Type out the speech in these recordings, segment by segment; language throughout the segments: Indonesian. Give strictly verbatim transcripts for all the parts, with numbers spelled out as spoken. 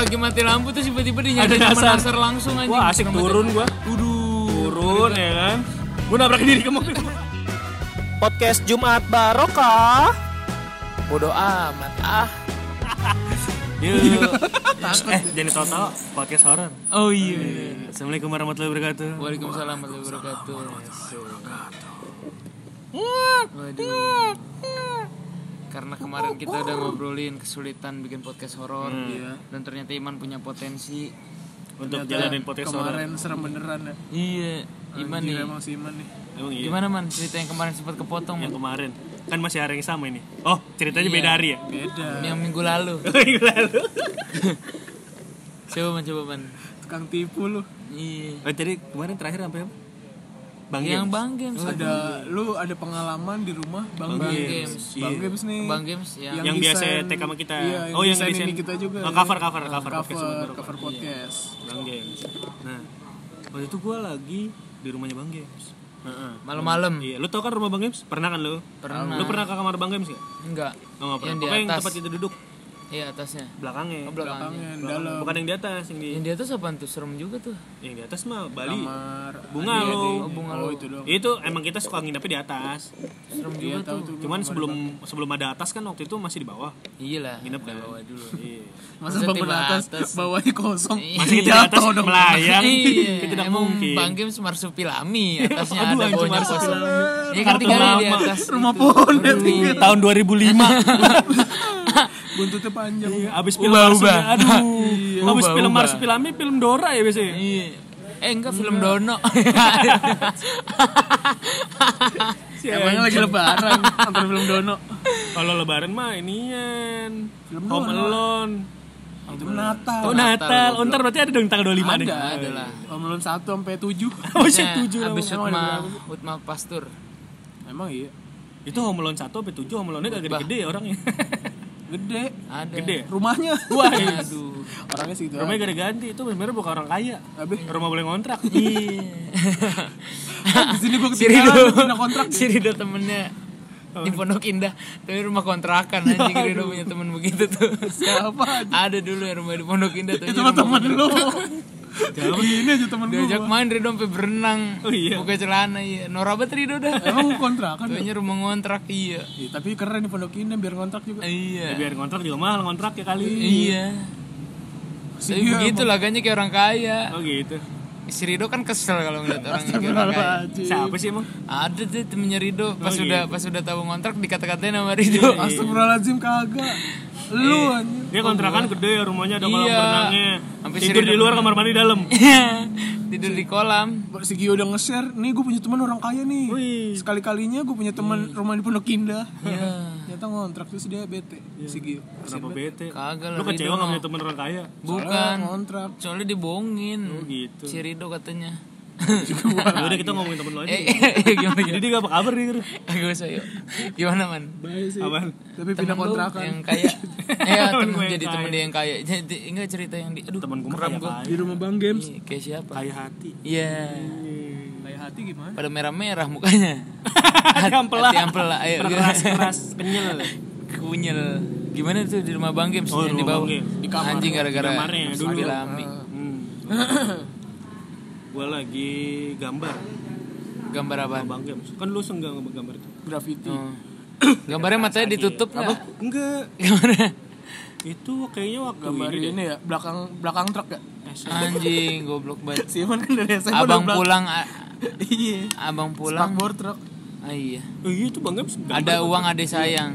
lagi mati lampu tuh tiba-tiba dia nyadar sama nasar langsung anjing. Wah asik turun gua. Waduh. Turun ya kan. Gua nabrak diri ke mobil. Podcast Jumat Barokah. Bodoh amat ah. Yuk. eh jadi total podcast horor. Oh iya. Assalamualaikum warahmatullahi wabarakatuh. Waalaikumsalam warahmatullahi wabarakatuh. Waduh. Karena kemarin kita udah ngobrolin kesulitan bikin podcast horor, hmm. iya. Dan ternyata Iman punya potensi untuk jalanin podcast horor. Kemarin serem beneran ya. Iya, Iman nih. Emang si Iman nih. Emang iya. Gimana man cerita yang kemarin sempat kepotong? Yang kemarin kan masih hari yang sama ini. Oh ceritanya iya. beda hari ya? Beda. Yang minggu lalu. Minggu lalu. Coba man, coba man. Tukang tipu lu. Iya. Oh jadi kemarin terakhir sampai apa? Bang Yang Games. Bang Games. Ada lu ada pengalaman di rumah Bang, Bang Games. Games. Bang Iya. Games nih. Bang Games yang, yang biasa desain- tag sama kita. Iya, yang oh yang desain desain ini kita juga. Oh, cover cover ya. cover podcast cover, Bang cover podcast. Bang Games. Nah waktu itu gue lagi di rumahnya Bang Games. Heeh. Malam-malam. Iya, lu tau kan rumah Bang Games? Pernah kan lu? Pernah. Lu pernah ke kamar Bang Games gak? Enggak. Oh, enggak pernah. Yang di Pokoknya yang atas. tempat kita duduk Iya atasnya. belakangnya. Oh, belakangnya. Belakangnya Belakang. dalam. Bukan yang di atas, yang di Yang di atas apaan tuh? Serem juga tuh. yang di atas mah Bali. Kamar Bunga adik- lu. adik. Oh, bunga Oh, lu. itu dong. Itu emang kita suka nginepnya di atas. Serem Iya, juga tahu tuh. tuh. Cuman sebelum sebelum ada atas kan waktu itu masih di bawah. Iya lah. Nginep kan. Bawah dulu. Iya. Masa Masa bangun tiba atas, atas. bawahnya kosong. Iya. Masih kita di atas Jatuh dong. melayang. Iya. Kita tidak Emang mungkin. Bang Games marsupilami atasnya Aduh, ada anjing, bawahnya marsupilami. kosong. Ya kan Kartu tinggal di nama. atas. Rumah itu. pohon ya, Aduh. tinggal. Tahun dua ribu lima. Buntutnya panjang. Iya, abis film Ubah, Marsupilami. ubah. Aduh. Iya. Abis Ubah, film ubah. Marsupilami film Dora ya biasanya. Iya. Eh enggak film Dono. Emangnya lagi lebaran nonton film Dono. Kalau lebaran mah inian. Film Home Dono. Alone. Itu Natal. Oh Natal. Oh, ntar berarti ada dong tanggal dua puluh lima nih. Ada. Ada lah. Home Alone satu sampai tujuh. Oh, sih Nah, tujuh lah. Abis Emang ada Hutma berapa? Hutma Pastur. Emang iya. Itu Home Alone satu sampai tujuh. Home Alone-nya gak gede-gede ya orangnya. Gede. Ada. Gede. Rumahnya. Wah, Aduh. Orangnya segitu. rumahnya gak diganti. Itu sebenarnya bukan orang kaya. Habis Rumah boleh ngontrak. Iya. di sini gua Si Rido, ketinggalan pindah kontrak. si Rido temennya di Pondok Indah, tapi rumah kontrakan anjing. Rido punya temen begitu tuh. Siapa? Ada dulu yang rumah di Pondok Indah tuh. Itu mah temen lu. Ini aja temen Diajak gua. main Rido sampai berenang. Oh, iya. Buka celana iya. Norabat Rido dah. Emang kontrakan. Tuhnya rumah ngontrak iya. Iya, tapi keren di Pondok Indah biar kontrak juga. Iya. Ya, biar ngontrak juga mahal ngontrak ya kali. Iya. Si Tapi dia begitu laganya kayak orang kaya. Oh gitu. Si Rido kan kesel kalau ngeliat orang kayak orang kaya. Astagfirullahaladzim. Siapa sih emang? Ada tuh temennya Rido pas Oh, udah gitu. pas udah tahu ngontrak dikata-katain sama Rido. Astagfirullahaladzim kagak. Lu anjing. Dia kontrakan gede ya, rumahnya ada kolam Iya. berenangnya. Sampai Tidur siri di luar kamar mandi dalam. Tidur di kolam. Si Gio udah nge-share, nih gue punya teman orang kaya nih. Wih. Sekali-kalinya gue punya teman rumah di Pondok Indah. Iya. Ternyata ngontrak terus dia bete. Si Gio. Kenapa bete? Kagak lah, Lu kecewa Rido gak mah. punya temen orang kaya? Bukan. Soalnya ngontrak. Soalnya dibohongin. Oh gitu. Si Rido katanya. Ya udah kita ngomongin temen lu aja. Eh, eh, gimana Jadi gimana? dia gak apa kabar nih. Guru? Gak usah yuk. Gimana man? Baik sih. Apaan? Tapi pindah Temen lu kontrakan. yang kaya. Iya Temen temen gue yang jadi kaya. temen dia yang kaya. Jadi enggak cerita yang di. Aduh Temen gue mah kram kaya gua. kaya. Di rumah Bang Games. Ih, Kayak siapa? Kaya hati. Iya. Kayak hati gimana? Pada merah-merah mukanya. Hati ampela. Hati ampela. Ayo. Keras keras kenyal. Kunyel. Gimana tuh di rumah Bang Games Oh, yang di rumah bawah? Bang Games. Di kamar. Anjing gara-gara Di kamarnya dulu. Pilami. Hmm. Gue lagi gambar Gambar apa? sama Bang Games. Kan lu senggang sama gambar itu. Graffiti. Oh. Gambarnya matanya ditutup nggak? Enggak. Gimana? Itu kayaknya waktu Gambar ini deh. ini ya, belakang belakang truk ya. Anjing, goblok banget. Si Iman kan dari S M A Abang udah belakang. pulang, a- Iya. abang pulang. Spakbor truk. Ah, iya. Oh iya itu Bang Games. gambar. Ada uang ada sayang.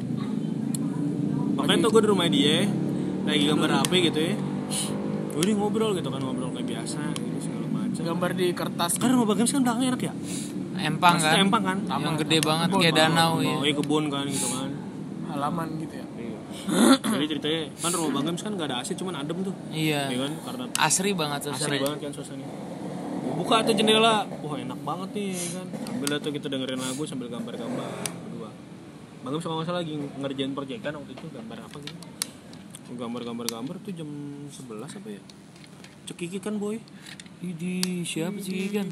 Makanya tuh gue di rumah dia lagi gambar H P gitu ya. Gue ngobrol gitu kan, ngobrol kayak biasa gitu segala macam. Gambar di kertas. Kan rumah Bang Games kan belakangnya enak ya. Empang Maksudnya kan? empang kan? Yang gede banget Kebun, kayak danau ya. Oh iya kebun kan gitu kan. Halaman gitu ya. Jadi ceritanya kan rumah Bang Games kan gak ada A C cuman adem tuh. Iya. Iya kan karena Asri banget asri suasananya. banget kan suasananya. Buka tuh jendela, wah enak banget nih kan. Sambil tuh kita dengerin lagu sambil gambar-gambar berdua. Bang Games kalau nggak salah lagi ngerjain proyekan waktu itu gambar apa gitu. Gambar-gambar-gambar tuh jam sebelas apa ya? Cekiki kan boy. Idi, siapa sih kan?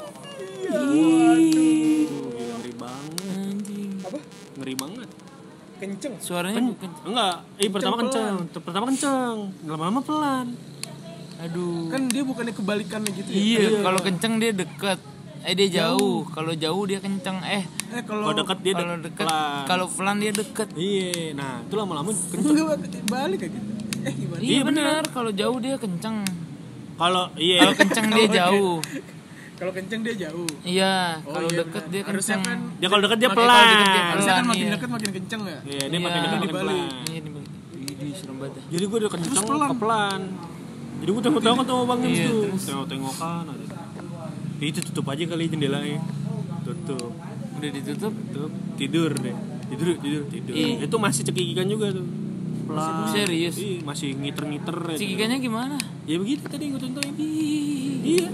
Waduh, ngeri banget. Anjing. Apa? Ngeri banget. kenceng. Suaranya Ken- bukan. enggak, eh pertama kenceng, pertama kenceng, lama-lama pelan. Aduh. Kan dia bukannya kebalikannya gitu ya. Iya, kalau kenceng dia deket. Eh dia jauh. Kalau jauh dia kenceng. Eh Eh kalau Kalau dekat dia kalau dek- deket, pelan. kalau pelan dia deket. Iya, nah itu lama-lama kenceng. enggak balik kayak gitu. Eh gimana? Iya benar. Kalau jauh dia kenceng. Kalau iya, Kalau kenceng dia jauh. Kalau kenceng dia jauh. Iya. Oh, Kalau iya, deket benar. dia Harusnya kenceng. kan dia kalau dekat dia makin- pelan. kalau deket dia harusnya kan pelan, makin iya. dekat makin kenceng ya. Iya, dia Iya. makin dekat makin Dibalik. pelan. Iya di balik. Ih, serem banget. dah. Jadi gue udah kenceng pelan. ke pelan. Jadi gue tengok-tengok sama Bang Gims Iya, tuh. terus? Tengok-tengokan ada. Itu tutup aja kali jendelanya. Tutup. Udah ditutup. Tutup. Tidur deh. Tidur, tidur, tidur. Iya. Itu masih cekikikan juga tuh. Pelan. Serius? Iya, masih ngiter-ngiter ya. Cikikannya gimana? Ya begitu tadi gue tontonin. Iya.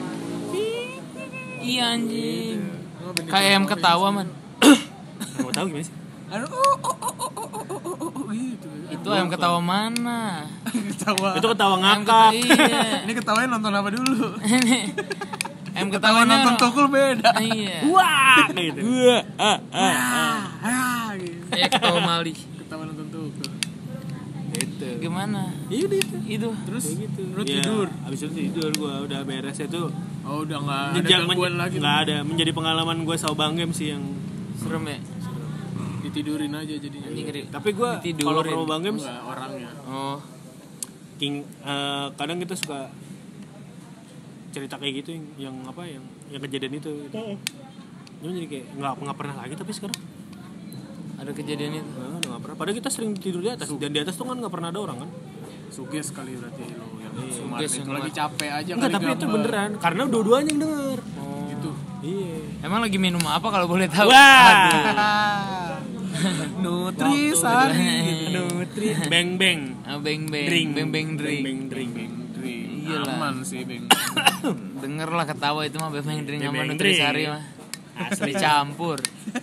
Iya anjing. Kayak ayam ketawa man. Mau tahu gimana sih? Aduh, oh, oh, oh, oh, oh, oh, oh, oh, gitu. Itu ayam ketawa mana? Ketawa. Itu ketawa Ayam ngakak. ketawa, iya. Ini ketawain nonton apa dulu? Ayam Ketawa ketawanya nonton tukul beda. Iya. Wah, gitu. Wah, ah, ah. Ah, gitu. Ya ketawa Mali. Ketawa nonton tukul. Itu. Gimana? Iya udah itu. Itu. Terus Kayak gitu. lu Ya, tidur. abis itu tidur gue udah beres itu. Oh, udah enggak ada Jejak gangguan men- lagi. nggak ada menjadi pengalaman gue sama Bang Game sih yang. Serem ya? Ditidurin aja jadinya. Anjing ngeri. Tapi gue Ditidurin. kalau sama Bang Game Enggak orangnya. Oh. King eh, kadang kita suka cerita kayak gitu yang, yang apa yang yang kejadian itu. Gitu. Cuma jadi kayak nggak nggak pernah lagi tapi sekarang Ada kejadian itu. nah, udah nggak pernah. Padahal kita sering tidur di atas dan di atas tuh kan nggak pernah ada orang kan. Suges kali berarti lo yang Suges itu yang lagi capek aja Enggak, kali tapi itu gambar. beneran karena dua-duanya yang denger. Oh. Gitu. Iya. Emang lagi minum apa kalau boleh tahu? Wah. Nutrisari. Nutri. Beng beng. Ah, beng beng. Drink. Beng beng drink. Beng beng drink. Iyalah. Aman sih, Beng. Denger lah ketawa itu mah beng beng drink Beng sama beng Nutrisari drink. mah. Asli campur.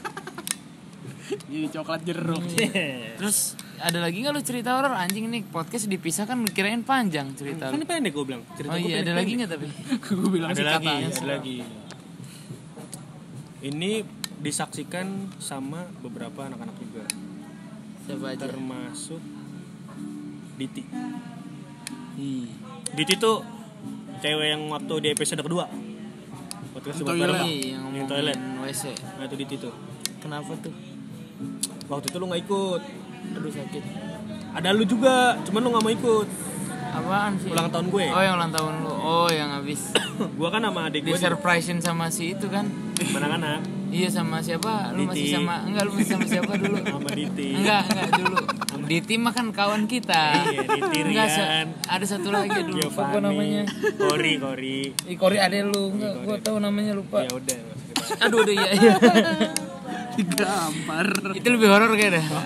Ini coklat jeruk. Terus ada lagi nggak lu cerita horor anjing nih podcast dipisahkan kirain panjang cerita Kan lu. pendek gue bilang. Cerita Oh gua iya ada pendek-pendek. lagi nggak tapi? Gue bilang Ada sih lagi, katanya. ada lagi. Ini disaksikan sama beberapa anak-anak juga, Siapa aja? termasuk Diti. Ih. Diti tuh cewek yang waktu di episode kedua. Podcast Yang Sobat toilet. Barokah. Ih, yang Yang ngomongin toilet. W C. Nah itu Diti tuh. Kenapa tuh? Waktu itu lu nggak ikut. Aduh sakit. Ada lu juga, cuman lu nggak mau ikut. Apaan sih? Ulang tahun gue. Oh yang ulang tahun lu. Oh yang habis Gua kan sama adik di gue surprisein sama si itu kan? anak-anak Iya sama siapa? Lu masih Diti. sama enggak lu masih sama siapa dulu? sama Diti. Enggak, enggak dulu. Diti mah kan kawan kita. Iya, Diti, Enggak, se- Rian. ada satu lagi dulu. Lupa gua Giovanni, namanya. Kori, Kori. Ih, Kori ade lu. Enggak, gua tahu namanya lupa. Ya udah. Aduh, udah iya iya. Digampar. Itu lebih horor kayak dah.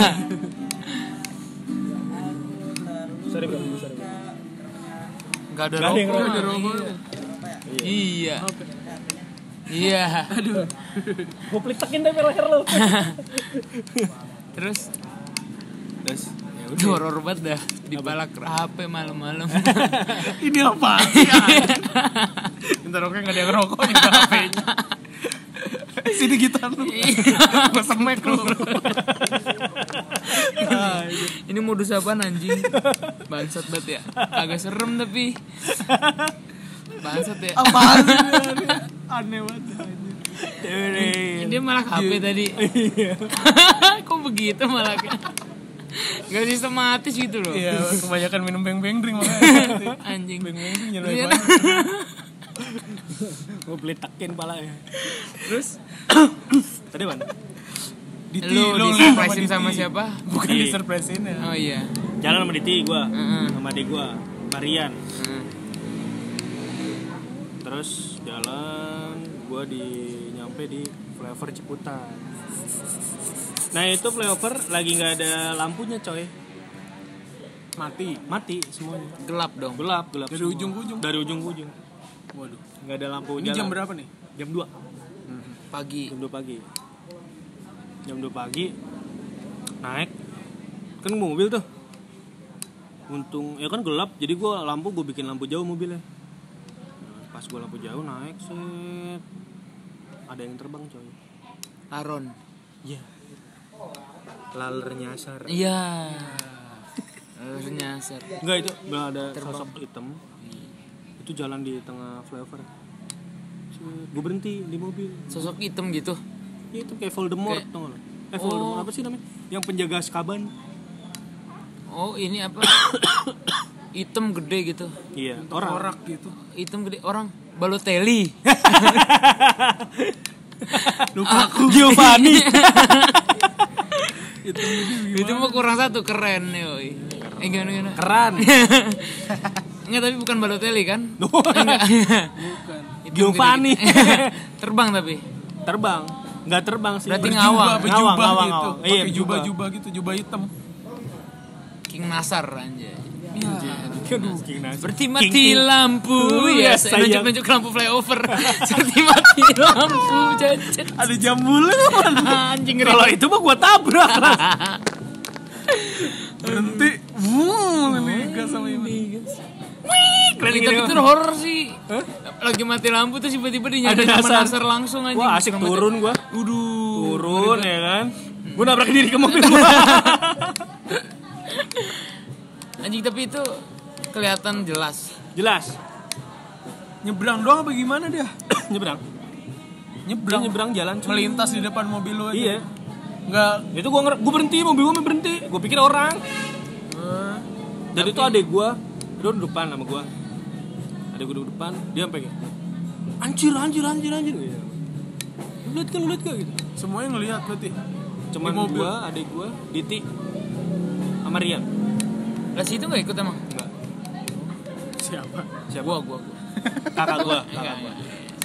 Sorry bang, sorry bang. Enggak ada Nggak ada yang rokok. rokok. Iya. Iya. Iya. Aduh. Gue pelitakin deh leher lu. Terus Terus ya itu horor banget dah dipalak H P malam-malam. Ini apa sih? Bentar oke enggak ada yang ngerokok juga H P-nya. Sini gitar lu. Gua semek lu. Ini modus apaan anjing? Bangsat banget ya. Agak serem tapi. Bangsat ya. Apaan sih? Ini? Aneh banget anjir. Ini dia malah H P tadi. Kok begitu malah gak sistematis gitu loh. Iya, kebanyakan minum beng-beng drink makanya. Anjing. Beng-beng drink nyelek Ternyata- banget. gue pelitakin palanya. Terus Tadi mana? Diti, lu lu disurprisein Diti. sama siapa? Bukan Diti. disurprisein ya. Oh iya. Jalan sama Diti gue, Heeh. sama adik gue, Marian. Heeh. Terus jalan, gue di nyampe di flyover Ciputat. Nah itu flyover lagi nggak ada lampunya coy, Mati. mati semuanya. Gelap dong. Gelap, gelap. Dari semua. ujung ke ujung? Dari ujung ke ujung. Waduh. Nggak ada lampu Ini jalan. jam berapa nih? Jam dua. Pagi. Jam dua pagi. Jam dua pagi naik kan mobil tuh. Untung ya kan gelap, jadi gua lampu gua bikin lampu jauh mobilnya. Nah, pas gua lampu jauh naik set. Ada yang terbang coy. Aron. Iya. laler nyasar. Iya. Laler nyasar. Enggak, itu belum ada sosok hitam. Itu jalan di tengah flyover. Gue berhenti di mobil. Sosok hitam gitu. Ya, itu kayak Voldemort, Kayak- tau gak lo? Eh Voldemort Oh. apa sih namanya? Yang penjaga Azkaban. Oh, ini apa? Hitam gede gitu. Iya, orang. Korak gitu. Hitam gede orang Balotelli. Lukaku. Giovanni. Itu Itu mah kurang satu, keren yoi. Eh gimana gimana? Keran. Enggak, tapi bukan Balotelli kan? Bukan. Enggak. bukan. Hitam Giovanni. gede. Terbang tapi. Terbang. Enggak terbang sih. Berarti Berjubah. ngawang. Berjubah, Ngawang, berjubah ngawang, gitu. ngawang. Iya, Pakai berjubah. jubah-jubah gitu, jubah hitam. King Nasar anjay. Aduh, King Nasir. Seperti King- mati King. lampu Iya, ya, saya sayang. nunjuk-nunjuk lampu flyover. Seperti mati lampu jajan. Ada jambulnya mana? Anjing Kalau itu mah gua tabrak. Berhenti. Wuh, ini gas sama ini. Keren Itu gitu. itu horor sih. Lagi mati lampu terus tiba-tiba dinyalain Ada sama Nasar. Nasar langsung anjing. Wah, asik Sama- turun gua. Waduh. Turun ya kan. Gua nabrak diri ke mobil gua. Anjing, tapi itu kelihatan jelas. Jelas. Nyebrang doang apa gimana dia? Nyebrang. Nyebrang. Dia nyebrang jalan cuy. Melintas di depan mobil lu aja. Iya. Enggak. Itu gua nger- gua berhenti, mobil gua berhenti. Gua pikir orang. Dan itu adek gua, dia duduk depan sama gua. Adek gua duduk depan, dia sampai kayak anjir, anjir, anjir, anjir gitu. Lu liat kan, lu liat gak gitu. Semuanya ngelihat berarti. Cuman Di mobil. gua, adek gua, Diti sama Rian. Lah situ enggak ikut emang? Enggak. Siapa? Siapa? Gua gua gua. Kakak gua, Enggak, kakak gua. enggak.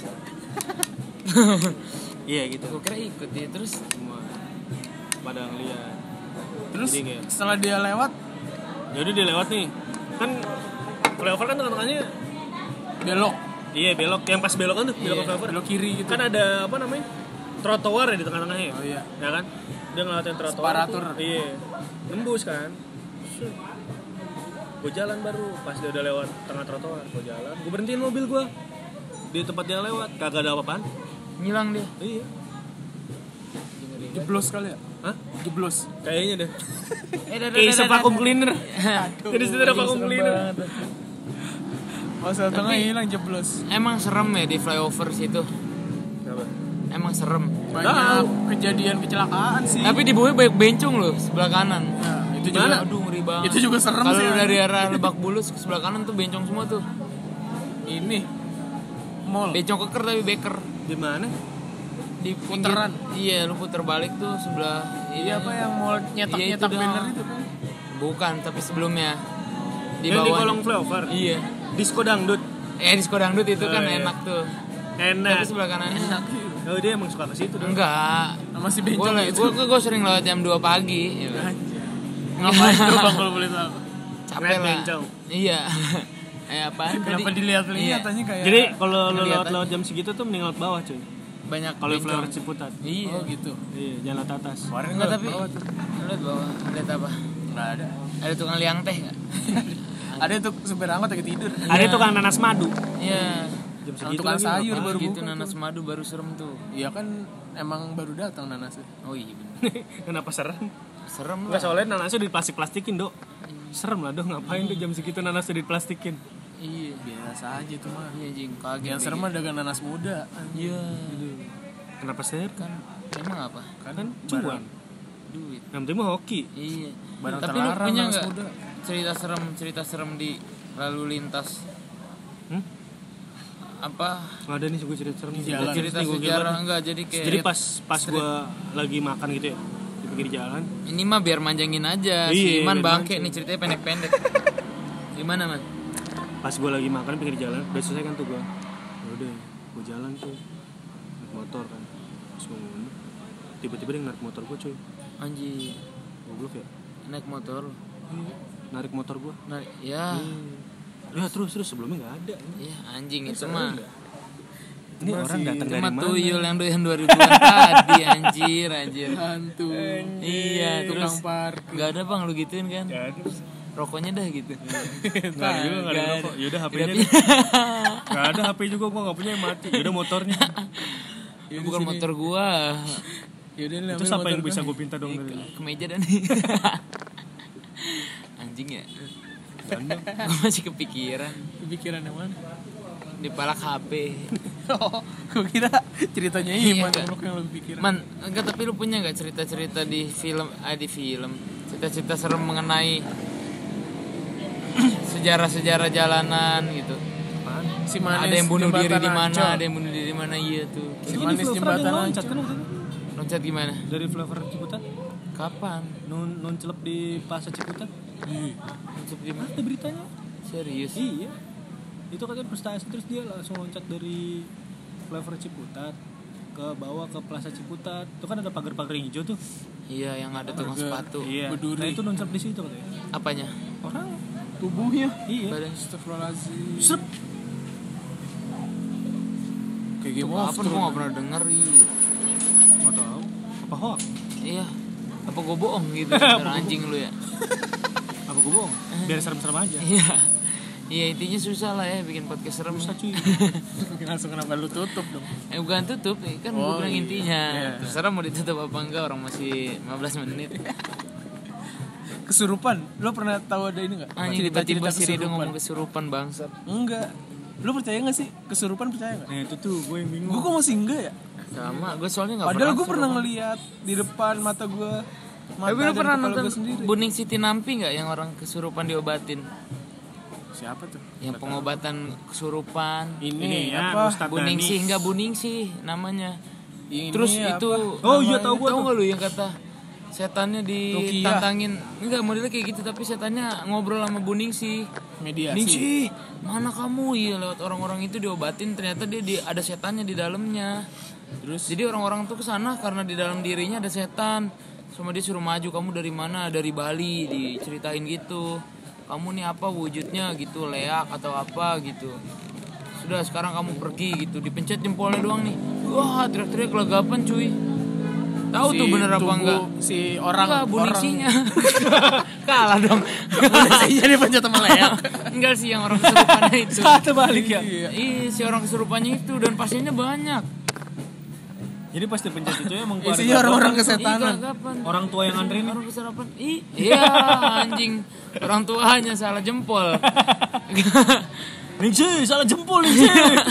Iya gitu. Gua kira ikut dia terus. Semua pada ngeliat. Terus Jadi kayak, setelah dia lewat, ya udah dia lewat nih. Kan flyover kan tengah-tengahnya belok. iya belok, yang pas belok kan tuh, belok Iya, ke flyover. Belok kiri gitu. Kan ada apa namanya? Trotoar ya di tengah-tengahnya. Oh iya. Ya kan? Dia ngeliatin trotoar. Separatur. tuh, Iya. Nembus kan. Gue jalan baru pas dia udah lewat tengah trotoar, gue jalan. Gue berhentiin mobil gue di tempat dia lewat, kagak ada apa-apaan. Ngilang dia. Iya. Jeblos kali ya? Hah? Jeblos. Kayaknya deh. Eh, dah, dah, Kayak dah, dah, vacuum dah. cleaner. Jadi situ ada Aduh, vacuum serem cleaner. banget. Pas tengah Tapi- hilang jeblos. Emang serem ya di flyover situ. Kenapa? Emang serem. Banyak kejadian kecelakaan sih. Tapi di bawah banyak bencong loh sebelah kanan. Ya, itu Mana? juga Aduh, ngeri banget. itu juga serem Kalau sih. dari arah Lebak Bulus ke sebelah kanan tuh bencong semua tuh. ini mall. Bencong keker tapi beker. Di mana? Di Puteran. pinggir- Iya, lu puter balik tuh sebelah ini. Iya apa yang mall Iya, nyetak-nyetak itu banner dong. itu kan? Bukan, tapi sebelumnya. Di Yang di bawah. kolong flyover. Iya. Disco dangdut. Eh, di Skodangdut itu Oh, kan iya. enak tuh. Enak. Tapi sebelah kanannya Oh, dia emang suka ke situ dong. enggak. Sama si Gue bencong itu. gue gue sering lewat jam dua pagi. Ya. Ngapain tuh Bang kalau boleh tahu? Capek Ngeliat lah. bencong. Iya. Eh apa? Kenapa dilihat-lihat Iya. tanya kayak Jadi kalau lo Ngeliat lewat-lewat jam segitu tuh mending lewat bawah cuy. Banyak Kalau bencong. flyover Ciputat. Iya. Oh gitu. Iya, jangan lewat atas. Kemarin Enggak, gua tapi bawah tuh. lihat bawah. Lihat apa? Nggak ada. Ada tukang liang teh enggak? Ada tuh supir angkot lagi tidur. Ada tukang nanas madu. Iya. Jam Sama segitu tukang lagi sayur ngapain? baru gitu buka nanas madu baru serem tuh. Iya kan emang baru datang nanasnya. Oh iya bener. Kenapa serem? Serem Enggak, lah. soalnya nanasnya di plastik-plastikin, Dok. Serem lah, Dok. Ngapain tuh jam segitu nanasnya diplastikin? Iya. Biasa aja tuh mah. Iya jing kaget. Yang deh. serem mah dagang nanas muda. Iya. Kenapa ser? Kan emang apa? Kan cuan. Duit. Yang penting mah hoki. Iya. Barang Tapi lu terlarang punya nanas nggak muda. cerita serem cerita serem di lalu lintas? Hmm? Apa? Nggak ada nih gue cerita serem. Jalan. Cerita Nih, gua sejarah gimana? enggak jadi kayak Jadi pas pas gue lagi makan gitu ya di pinggir jalan. ini mah biar manjangin aja si Iya, Iman biar bangke mancing. nih ceritanya pendek-pendek. Gimana man? Pas gue lagi makan di pinggir jalan, udah selesai kan tuh gue. Ya udah, gue jalan tuh naik motor kan. Terus gue ngomong, tiba-tiba dia narik motor gue cuy. Anjir, Goblok ya. naik motor. Narik motor gue. Nah, ya, Ya terus terus sebelumnya nggak ada. ya anjing itu mah. Ini orang datang Itu dari mah mana? tuyul yang yang dua ribuan tadi anjir anjir. Hantu. Iya, Tukang terus parkir. enggak ada Bang lu gituin kan? Nggak ada. Rokoknya dah gitu. Nggak ada juga, nggak ada Nggak rokok. ada. Yaudah H P-nya Tidak- deh. Nggak ada H P juga, gue nggak punya yang mati. Yaudah motornya. Bukan motor gua. Yaudah nih, Itu ambil siapa yang motor bisa gua. gue pinta dong dari lu? Kemeja dan anjing ya. Gue masih kepikiran Kepikiran yang mana? di palak H P. Oh, gue kira ceritanya Iya, Iman enggak. yang yang lebih pikiran. Man, enggak, tapi lu punya enggak cerita-cerita di film, ah di film, cerita-cerita serem mengenai sejarah-sejarah jalanan gitu. Si manis Ada yang bunuh diri jembatan di mana, Ancol. ada yang bunuh diri di mana, iya tuh. Si Ini manis Flavor ada jembatan yang loncat Ancol. kan waktu itu? Loncat gimana? Dari Flavor Ciputat Kapan? nun nun celep di Plaza Ciputat. Loncat di mana? Ada beritanya. Serius? Iya. Itu katanya prestasi terus dia langsung loncat dari Flavor Ciputat ke bawah ke Plaza Ciputat. Itu kan ada pagar-pagar yang hijau tuh. Iya, yang ada tukang sepatu. Iya. Berduri. Nah, itu nun celep di situ katanya. Apanya? Orang Tubuhnya. iya. Badan Astagfirullahaladzim. Srep. Kayak Game Apa of gue Thrones. gak pernah denger, iya. Nggak tahu. Apa hoax? Iya. Apa gue bohong gitu, dasar anjing lu ya. Apa gue bohong? Biar serem-serem aja. Iya. Iya, intinya susah lah ya bikin podcast serem. Susah cuy. Langsung kenapa lu tutup dong? Eh bukan tutup, eh, kan gue Oh, bilang iya. intinya. Iya. Terserah mau ditutup apa enggak, orang masih lima belas menit. Kesurupan. Lu pernah tahu ada ini enggak? Anjing tiba-tiba si Rido ngomong kesurupan bangsat. Enggak. Lu percaya enggak sih? Kesurupan percaya enggak? Nah itu tuh gue yang bingung. Gue kok masih enggak ya? Sama, gue soalnya gak Padahal pernah gue pernah kesurupan. ngeliat di depan mata gue. Mata Tapi lu dan pernah kepala nonton gua sendiri. Buning City Nampi gak yang orang kesurupan diobatin? Siapa tuh? Yang pengobatan kesurupan. Ini, Ini ya, apa? Ustadz Buning Dani. sih, enggak Buning sih namanya. Ini Terus apa? itu Oh, iya, namanya- tahu gua tahu tuh. nggak lu yang kata setannya Rukiah. ditantangin, enggak modelnya kayak gitu tapi setannya ngobrol sama Buning sih. Mediasi. Ningsih, mana kamu? Iya lewat orang-orang itu diobatin, ternyata dia di, ada setannya di dalamnya. Terus Jadi orang-orang tuh kesana karena di dalam dirinya ada setan. Sama dia suruh maju, kamu dari mana? Dari Bali, diceritain gitu. Kamu nih apa wujudnya gitu, leak atau apa gitu. Sudah sekarang kamu pergi gitu, dipencet jempolnya doang nih. Wah, teriak-teriak kelagapan cuy. Tahu si tuh bener apa tubuh- enggak? Si orang Enggak, orang buningsinya. Kalah dong. buningsinya dipencet sama leak. Enggak sih yang orang kesurupannya itu. Terbalik ya. Iya. Iya, si orang kesurupannya itu dan pasiennya banyak. Jadi pas dipencet itu emang Isinya keluarga orang-orang Iya, kesetanan. kelagapan. orang tua yang anterin. Orang kesurupan. Ih, iya anjing. Orang tuanya salah jempol. Ningsih, salah jempol Ningsih.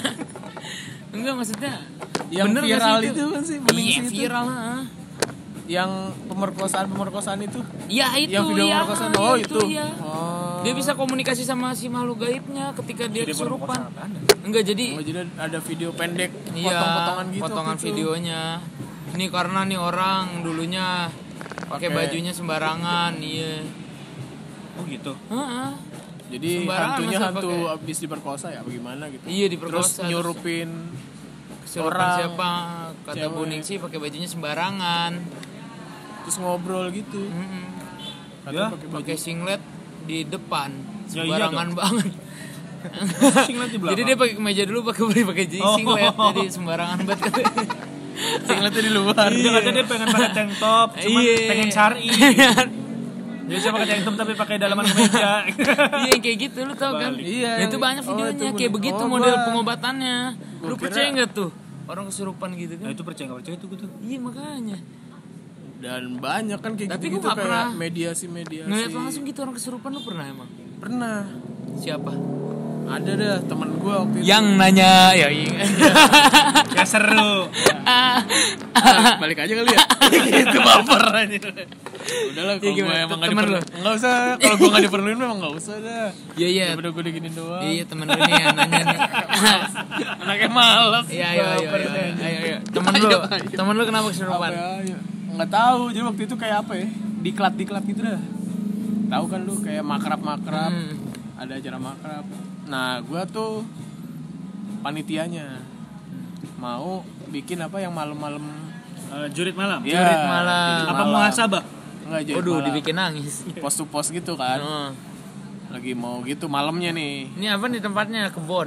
Enggak maksudnya. Yang bener nggak viral sih itu kan sih, Buning Iya, sih itu. viral lah. Yang pemerkosaan-pemerkosaan itu. Ya itu Yang video ya. pemerkosaan. ya, Oh, itu. ya. Oh. Dia bisa komunikasi sama si makhluk gaibnya ketika dia kesurupan. Enggak jadi Oh, jadi ada video pendek, iya, potong-potongan gitu. potongan waktu itu. videonya. Ini karena nih orang dulunya pakai Pakai- bajunya sembarangan, iya. Oh gitu. Heeh. Jadi Sembarangan hantunya masa hantu pakai- abis diperkosa ya bagaimana gitu. Iya Terus diperkosa. nyurupin Kesurupan orang, siapa? Kata cewek. Buning sih pakai bajunya sembarangan. terus ngobrol gitu. Mm-mm. Katanya Ya, pakai baju. Pakai singlet di depan. Ya, iya Sembarangan dong. banget. Singlet di belakang. Jadi dia pakai kemeja dulu pakai beli pakai jeans Oh. singlet jadi sembarangan banget katanya. Singletnya di luar. Dia katanya dia pengen pakai tank top, cuman Iya. pengen syar'i. Dia cuma pakai tank top tapi pakai dalaman kemeja. Iya yang kayak gitu lu tau kan? Iya, Nah, itu yang- banyak oh, videonya itu kayak bener. begitu Oh, model gua- pengobatannya. gua Lu kira- percaya nggak tuh orang kesurupan gitu Nah kan? itu percaya nggak percaya itu gitu. Iya makanya. Dan banyak kan kayak Tapi gitu, gua nggak kayak pernah mediasi-mediasi. Ngeliat langsung gitu orang kesurupan lu pernah emang? Pernah. Siapa? Ada dah teman gua waktu itu. Yang nanya ya iya. Ya seru. Ah, balik aja kali ya. Gitu baper aja. Udahlah kalau gimana? gua emang enggak Temen lu? diperluin. Enggak usah. Kalau gua enggak diperluin memang enggak usah dah. Iya iya. Daripada gua diginin doang. Iya temen lu nih yang nanya nih. Anaknya malas. Iya ayo ayo ayo ayo ayo. Temen lu, temen lu kenapa kesurupan? Apa ya? Enggak tahu. Jadi waktu itu kayak apa ya? Diklat-diklat gitu dah. Tahu kan lu kayak makrab-makrab. Hmm. Ada acara makrab. Nah, gua tuh panitianya. Mau bikin apa yang malam-malam. Eh, jurit malam. Ya, Jurit malam. jurit Apa muhasabah? Enggak jadi. Waduh malam. dibikin nangis. Pos to pos gitu kan. Oh. Lagi mau gitu malamnya nih. Ini apa nih tempatnya? Kebon.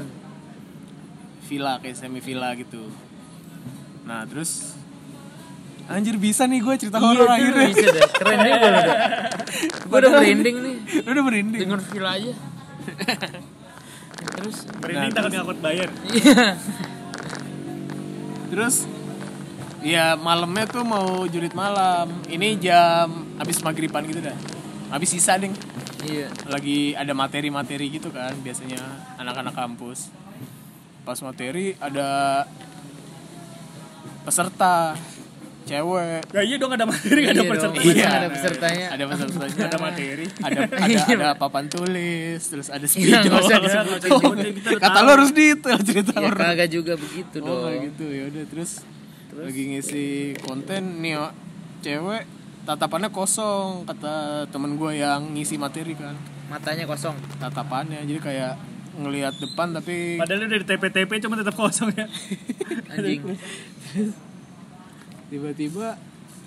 Villa kayak semi villa gitu. Nah, terus anjir bisa nih gue cerita horor Iya, akhirnya. bisa deh. Keren nih gue udah. Gue udah merinding nih. Lu udah merinding. Dengar feel aja. Terus Merinding takut ngakut bayar. iya. Terus Iya malamnya tuh mau jurit malam. Ini jam abis maghriban gitu dah. Abis sisa ding. Iya. Lagi ada materi-materi gitu kan biasanya anak-anak kampus. Pas materi ada peserta cewek. Ya iya dong ada materi, ada Iya peserta. dong, Iya. ada pesertanya. Ada pesertanya. Ada materi. Ada ada ada papan tulis, terus ada Iya, nggak usah spidol. disebutin. Oh, Kita udah kata tahu. lo harus detail cerita Ya orang. kagak juga begitu Oh dong. kayak gitu ya udah terus, lagi ngisi konten nih oh, cewek tatapannya kosong kata temen gue yang ngisi materi kan, Matanya kosong. tatapannya jadi kayak ngelihat depan tapi Padahal udah di T P T P cuma tetap kosong ya. Anjing. tiba-tiba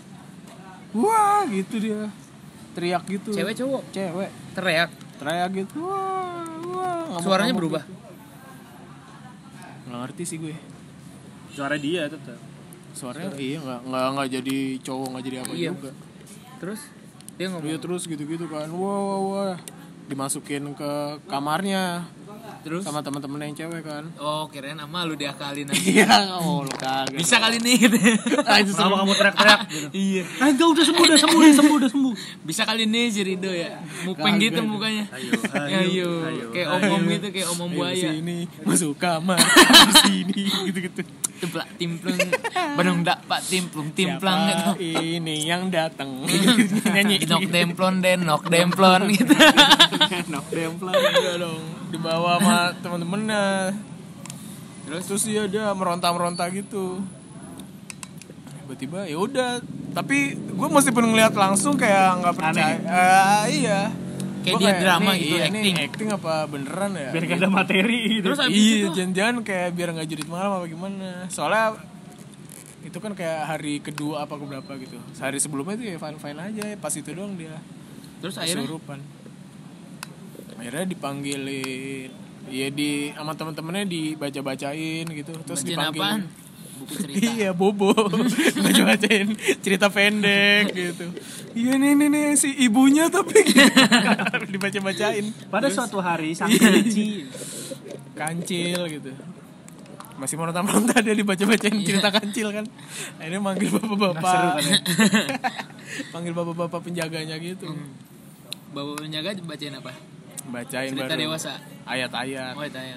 wah gitu dia teriak gitu. Cewek cowok Cewek teriak. teriak gitu wah wah ngamuk-ngamuk Suaranya gitu. berubah. Nggak ngerti sih gue Suara dia tetap. suaranya iya nggak nggak nggak jadi cowok nggak jadi apa Iya. juga. Terus dia ngomong. Dia terus gitu-gitu kan wah wah wah dimasukin ke kamarnya Terus sama teman-teman yang cewek kan. oh kirain sama lu diakalin aja. Iya, oh lu kagak. Bisa kali nih gitu. Ah, itu Kenapa kamu teriak-teriak gitu? Iya. Ah enggak udah sembuh, udah sembuh, udah sembuh, udah sembuh. Bisa kali nih si Rido ya. Mupeng Kagak. gitu mukanya. Ayo, ayo, ayo, ayo, kayak ayo. om-om gitu, kayak om-om Ayo buaya. sini, masuk kamar, di sini gitu-gitu. Templak timplung, benung dak pak timplung timplang Siapa gitu. ini yang datang? Nyanyi. Nok demplon den, nok demplon gitu. Nok demplan juga dong. Dibawa sama temen-temennya. Terus terus dia dia meronta-meronta gitu. Tiba-tiba ya udah, tapi gue meskipun ngeliat langsung kayak nggak percaya. Eh, iya. Kayak Gua dia drama nih, gitu, iya, acting. Ini acting apa beneran ya? Biar gak ada materi gitu. Terus abis Iya, itu jangan-jangan kayak biar nggak jurit malam apa gimana. Soalnya itu kan kayak hari kedua apa keberapa gitu. Sehari sebelumnya tuh ya fine-fine aja, pas itu doang dia terus akhirnya kesurupan. Akhirnya dipanggilin, ya di sama temen-temennya dibaca-bacain gitu. Terus bacain apaan? dipanggilin. Buku cerita. Iya, bobo. Baca-bacain cerita pendek gitu. Iya nih nih nih si ibunya tapi gitu. Dibaca-bacain. Pada suatu hari sang kelinci Kancil gitu. Masih meronta-meronta dia dibaca-bacain cerita kancil kan. Akhirnya manggil bapak-bapak. Nah, seru kan ya? Panggil bapak-bapak penjaganya gitu. Bapak penjaga bacain apa? Bacain Cerita baru dewasa. ayat-ayat, Oh itu ya.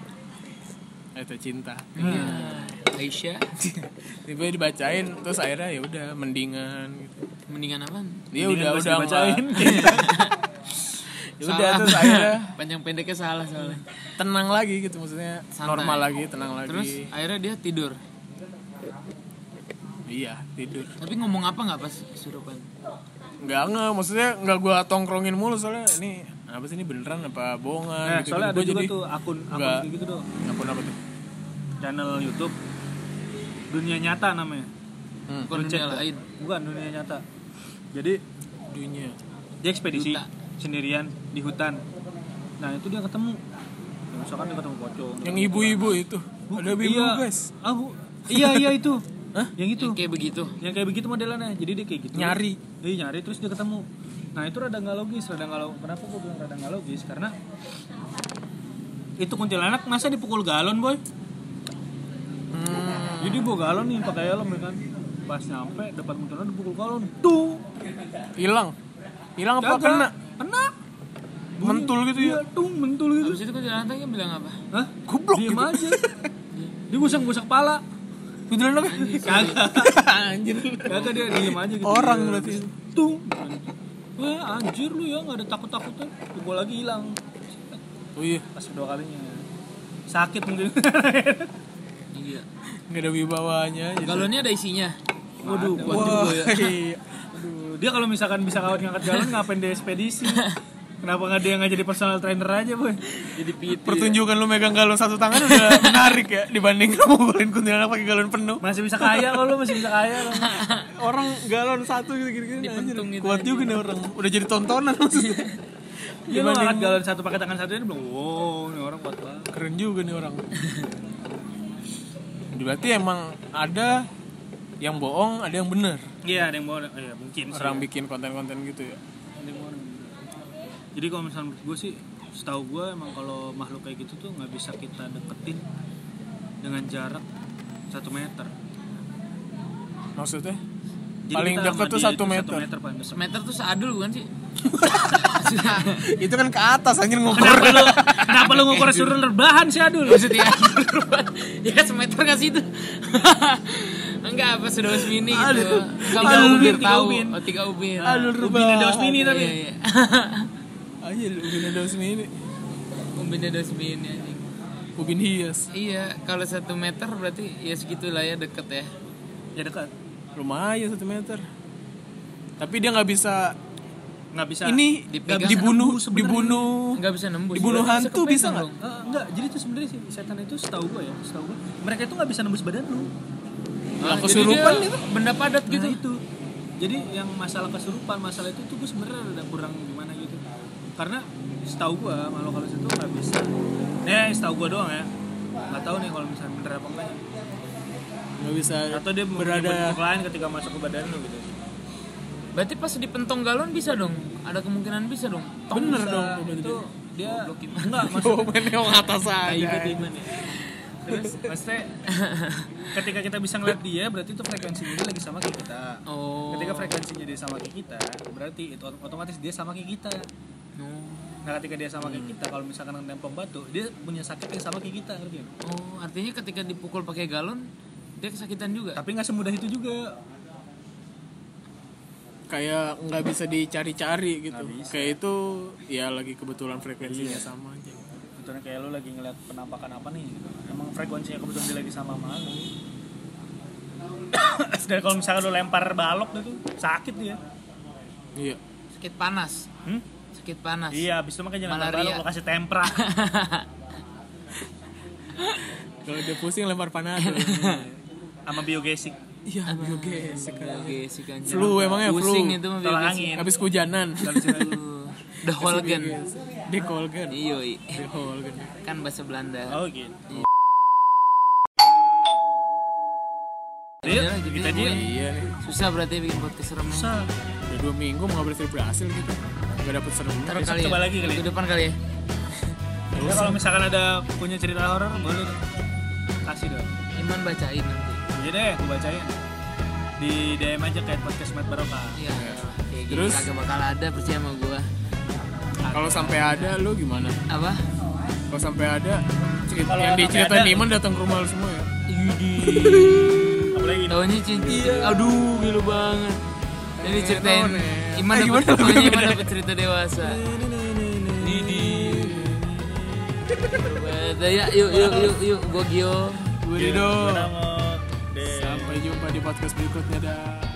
ayat cinta. Iya. Aisyah. Tiba dibacain terus akhirnya ya udah mendingan gitu. Mendingan apaan? Dia Mendingan udah pas udah dibacain. Ya udah terus akhirnya Panjang pendeknya salah soalnya. tenang lagi gitu maksudnya. Santai. Normal lagi, tenang lagi. Terus akhirnya dia tidur. Iya, tidur. Tapi ngomong apa nggak pas surupan? Enggak enggak, maksudnya enggak gua tongkrongin mulu soalnya ini apa sih ini beneran apa bohongan Nah, gitu. soalnya ada Gua juga jadi tuh akun akun nggak- kayak gitu tuh. akun apa tuh? Channel YouTube Dunia Nyata namanya. Hmm. Bukan Lu cek dunia dah. lain. Bukan Dunia Nyata. Jadi Dunia. dia ekspedisi Duta. sendirian di hutan. Nah, itu dia ketemu. Ya, misalkan dia ketemu pocong. Yang ibu-ibu itu. Ada ibu iya. guys. Ah, bu. Iya, iya itu. Hah? Yang itu. Yang kayak begitu. Yang kayak begitu modelannya. Jadi dia kayak gitu. Nyari. Iya, nyari terus dia ketemu. Nah, itu rada nggak logis, rada nggak logis. Kenapa gue bilang rada nggak logis? Karena itu kuntilanak masa dipukul galon, boy? Hmm. Jadi bawa galon nih pakai helm ya kan. Pas nyampe dapat kuntilanak dipukul galon. Tuh. Hilang. Hilang apa Kagak. kena? Kena. Mentul gitu ya. Iya, tuh mentul gitu. Habis itu kuntilanaknya bilang apa? Hah? Goblok Diem gitu. aja. Dia gusang-gusang pala. Kuntilanak. Kagak. Anjir. Kagak dia diem aja gitu. Orang Dia, berarti. Tuh. Wah, anjir lu ya, enggak ada takut-takutnya. Pukul lagi hilang. Oh iya, Pas kedua kalinya. Sakit mungkin. Iya. enggak ada wibawanya. jadi- Galonnya ada isinya. Waduh, kuat Wah, juga ya. iya. Aduh, dia kalau misalkan bisa kawat ngangkat galon ngapain dia ekspedisi? Kenapa nggak dia nggak jadi personal trainer aja, boy? Jadi piti. Pertunjukan lu megang galon satu tangan udah menarik ya dibanding lu mukulin kuntilanak pakai galon penuh. Masih bisa kaya kalau lu masih bisa kaya. Lo. Orang galon satu gitu gitu Dipentung gitu kuat aja. juga nih orang. Udah jadi tontonan maksudnya. Dia lo ngangkat galon satu pakai tangan satu, dia bilang, wow, ini orang kuat banget. Keren juga nih orang. Berarti emang ada yang bohong, ada yang bener. Iya, ada yang bawa, iya mungkin sih. Orang ya. bikin konten-konten gitu ya. Ada yang bawa, ada yang bener. Jadi kalau misalnya menurut gue sih, setahu gue emang kalau makhluk kayak gitu tuh nggak bisa kita deketin dengan jarak satu meter. Maksudnya? Jadi Paling kita dekat sama tuh dia satu itu meter. satu meter paling dekat. Semeter tuh seadul bukan sih? Itu kan ke atas anjir ngukur. Kenapa lu kenapa lu ngukur suruh rebahan sih Adul? Maksudnya ya semeter gak sih itu? Enggak apa sedaus mini gitu. Tiga Aduh, ubin tiga tahu. ubin. Oh tiga ubin. Aduh, Ubinnya daus mini tapi. Iya, iya. Anjir, ubin daus mini. Ubinnya daus mini anjing. Ubin hias. Iya, kalau satu meter berarti ya segitulah ya deket ya. Ya dekat. Lumayan satu meter. Tapi dia nggak bisa Nggak bisa. ini Dipegang. dibunuh, Sebenarnya. dibunuh. Enggak bisa nembus. Dibunuh Bisa hantu kepegang bisa nggak? dong. Eh, enggak, jadi itu sebenarnya sih setan itu setahu gua ya, setahu gua mereka itu nggak bisa nembus badan lu. Ah, Lah, jadi kesurupan dia itu. benda padat gitu. Nah, itu. Jadi yang masalah kesurupan, masalah itu tuh gua sebenarnya ada kurang gimana gitu. Karena setahu gua makhluk halus itu nggak bisa. Nih, setahu gua doang ya. Nggak tahu nih kalau misalnya bener apa enggak. Nggak bisa Atau dia berada. bentuk lain ketika masuk ke badan lu gitu. Berarti pas di pentong galon bisa dong. Ada kemungkinan bisa dong. Tong Bener bisa. dong. Itu dia Goblok gimana? enggak masuk Oh, main yang atas aja. kayak gitu iman ya. Terus maksudnya ketika kita bisa ngeliat dia berarti itu frekuensinya dia lagi sama kayak kita. Oh. Ketika frekuensinya dia sama kayak kita, berarti itu otomatis dia sama kayak kita. Oh. Nah, ketika dia sama kayak kita, kalau misalkan nempel batu, dia punya sakit yang sama kayak kita, ngerti nggak? Oh, artinya ketika dipukul pakai galon dia kesakitan juga. Tapi nggak semudah itu juga. Kayak nggak bisa dicari-cari gitu. Nggak bisa. Kayak itu ya lagi kebetulan frekuensinya Iya. sama aja. Contohnya kayak lu lagi ngeliat penampakan apa nih gitu. Emang frekuensinya kebetulan dia lagi sama sama lu. Dan kalau misalkan lu lempar balok gitu, sakit dia. Iya. Sakit panas. Hmm? Sakit panas. Iya, abis itu makanya jangan lempar Malaria. balok, lo kasih tempra. Kalau dia pusing lempar panah. Sama biogesik. Iya, biogesek. Oke, sih kan. Flu emangnya flu. Pusing itu mah Tolak biasa. angin. Habis kehujanan. Aduh. The Holgen. Di Kolgen. Iyo, Di Kolgen. kan bahasa Belanda. Oh gitu. Ya Iya, udah, gitu kita ya, dia. Iya nih. Susah berarti bikin podcast serem. Susah. Udah dua minggu mau berhasil berhasil gitu. Gak dapet serem. Ntar Besok kali coba ya. lagi kali ya. Minggu depan kali ya. Ya, kalau misalkan ada punya cerita horor boleh dong. Kasih dong. Iman bacain nanti. Iya deh, gue bacain. Di D M aja kayak podcast Mat Barokah. Iya. Kayak gini Terus? kagak bakal ada percaya sama gua. Kalau sampai ada lu gimana? Apa? Kalau sampai ada cerita Kalau yang sampai diceritain ada- Iman datang ke rumah lu semua ya. Apalagi ini. Taunya cinta. Aduh, gila banget. Jadi ceritain non, eh. Iman Eh, dapat gimana pokoknya lagunya Iman beda? dapat cerita dewasa. Didi. Ya, yuk yuk yuk yuk gua Gio. Gue Rido. Gue Namot. Deh. Sampai jumpa di podcast berikutnya dah.